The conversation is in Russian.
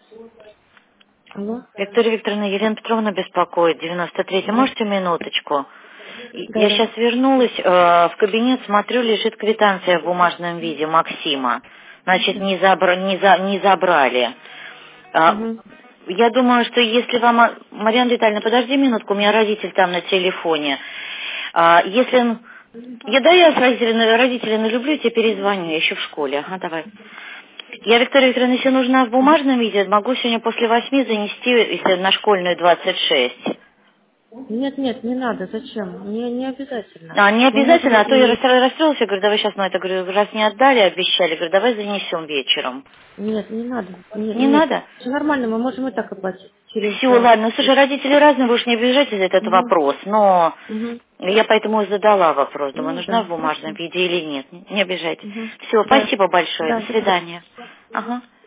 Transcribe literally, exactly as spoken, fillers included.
Алло? Виктория Викторовна, Елена Петровна беспокоит, девяносто третий. Да. Можете минуточку? И- Да, Я да. сейчас вернулась э, в кабинет, смотрю, лежит квитанция в бумажном виде Максима. Значит, не, забра- не, за- не забрали. А, Угу. я думаю, что если вам... а, Марьяна Витальевна, подожди минутку, у меня родитель там на телефоне. А, если... он- Я, да, я с родителями, родителями люблю, тебе перезвоню, я еще в школе. Ага, давай. Я, Виктория Викторовна, если нужна в бумажном виде, могу сегодня после восьми занести, если на школьную двадцать шесть. Нет, нет, не надо, зачем? Не, не обязательно. А, не Мы можем обязательно, а то я и... рас- расстроилась, я говорю, давай сейчас, ну это, говорю, раз не отдали, обещали, говорю, давай занесем вечером. Нет, не надо. Не- Не нет, надо? все нормально, мы можем и так оплатить. Через... Все, э, ладно, ну, слушай, родители разные, вы уж не обижайтесь за этот Угу. вопрос, но Угу. я поэтому и задала вопрос, думаю, Ну нужна да, в бумажном хорошо. виде или нет. Не обижайтесь. Угу. Все, Да. спасибо большое, Да, до до свидания. свидания. Ага.